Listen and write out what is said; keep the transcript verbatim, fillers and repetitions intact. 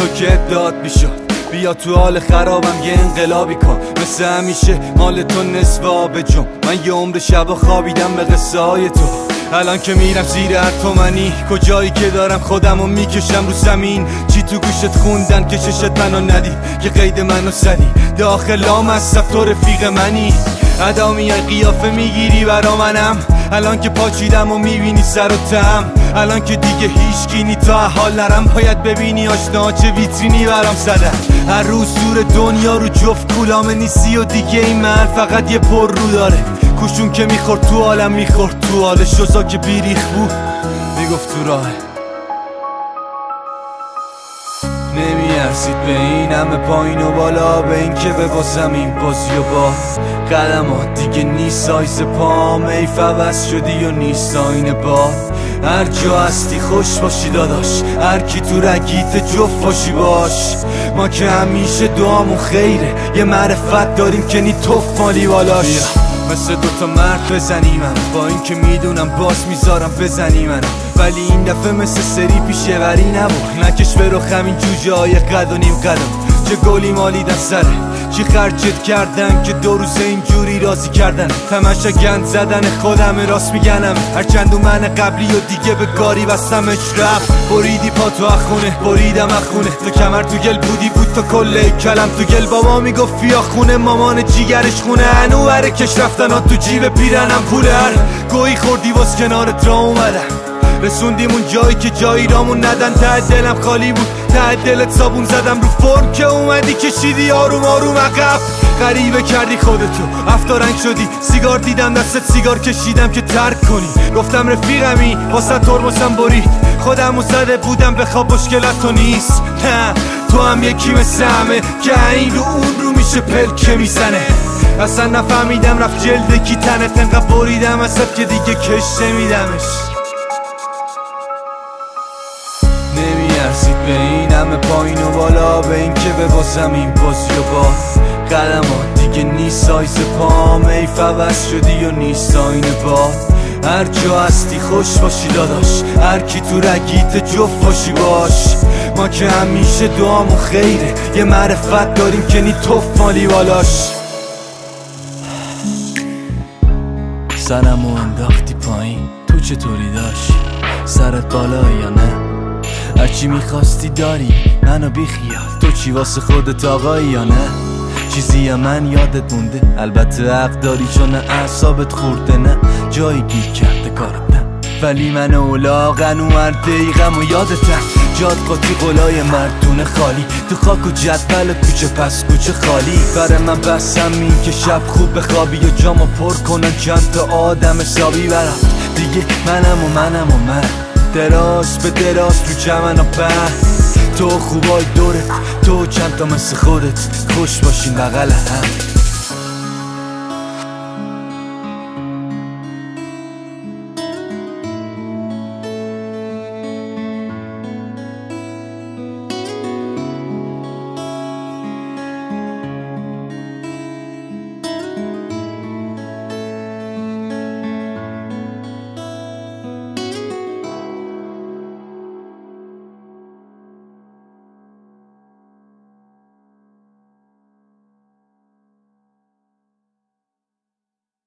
که داد بیشد. بیا تو حال خرابم یه انقلابی کن، مثل همیشه مال تو نصف آب جم. من یه عمر شبا خوابیدم به قصه های تو. الان که میرم زیر هر تومنی، کجایی که دارم خودمو میکشم رو زمین. چی تو گوشت خوندن که چشت منو ندی، که قید منو زدی داخلام از تو رفیق منی. ادا میای قیافه میگیری برا منم، الان که پاچیدم و میبینی سر و تم. الان که دیگه هیچ گینی تا حال نرم، باید ببینی آشنا چه ویترینی برام زدن. هر روز دور دنیا رو جفت کولامه نیستی و دیگه این من فقط یه پر رو داره. کوشون که میخورد تو عالم میخورد تو حال شوزا که بیریخ بود میگفت تو راه. نمیارسید به این همه پایین و بالا، به این که ببازم این بازی و با قدمات دیگه نیست سایز پام. ای فوز شدی و نیست آینه باد. هر جا هستی خوش باشی داداش، هر کی تو رگیت جفت باشی باش. ما که همیشه دعامون خیره، یه معرفت داریم که نی توف مالی بالاش. مثل دوتا مرد بزنی من، با این که میدونم باز میذارم بزنی من، ولی این دفعه مثل سری پیشه وری نبود. نکش به رخم این جوجه های قد و نیم قدم، چه گلی مالیدن سره، چی خرجت کردن که دو روز اینجوری راضی کردن. تماشا گند زدن خودم راست میگنم، هرچند من قبلی و دیگه به کاری بستمش رفت. بریدی پا تو اخونه بریدم اخونه، تو کمر تو گل بودی بود تا کل کلم تو گل. بابا میگفت فیا خونه، مامان جیگرش خونه، هنو بره کش رفتن ها تو جیب پیرنم پوله. هر گویی خوردی واس کنارت را اومدم، رسوندیم اون جایی که جایی رامون ندن. ته دلم خالی بود، ته دلت صابون زدم رو فرم که اومدی کشیدی آروم آروم عقب. غریبه کردی خودتو افتا شدی، سیگار دیدم دستت سیگار کشیدم که ترک کنی. گفتم رفیقمی واسه ترمزم برید، خودمو زده بودم بخواب مشکلت نیست. نه تو هم یکی مثل همه که این رو اون رو میشه پلکه میزنه. اصلا نفهمیدم رفت جلد کی تنت، انقدر بریدم ازت که دیگه کش نمیدمش. نمیارسید به این همه پایین و بالا، به این که ببازم این بازی و با قدمات دیگه نیست سایز پام. ای فوز شدی و نیست آینه باد. هر جا هستی خوش باشی داداش، هر کی تو رگیت جفت باشی باش. ما که همیشه دعامون خیره، یه معرفت داریم که نی توف مالی بالاش. سرمو انداختی پایین، تو چطوری داشتی؟ سرت بالا یا نه؟ هرچی میخواستی داری منو بیخیال، تو چی واسه خودت آقایی یا نه؟ چیزی من یادت مونده؟ البته حق داری چون اعصابت خورده، نه جایی گیر کرده کارت نه، ولی من اولاغن و هر دقیقم و یادتم. جاد قاطی قلای مردونه خالی، تو خاک و جدول کوچه پس کوچه خالی. برای من بسم این که شب خوب بخوابی و جامو پر کنن چند تا آدم حسابی برم. دیگه منم و منم و من دراز به دراز تو چمن و پهن. تو خوبای دورت، تو چند تا مثل خودت، خوش باشین بغل هم.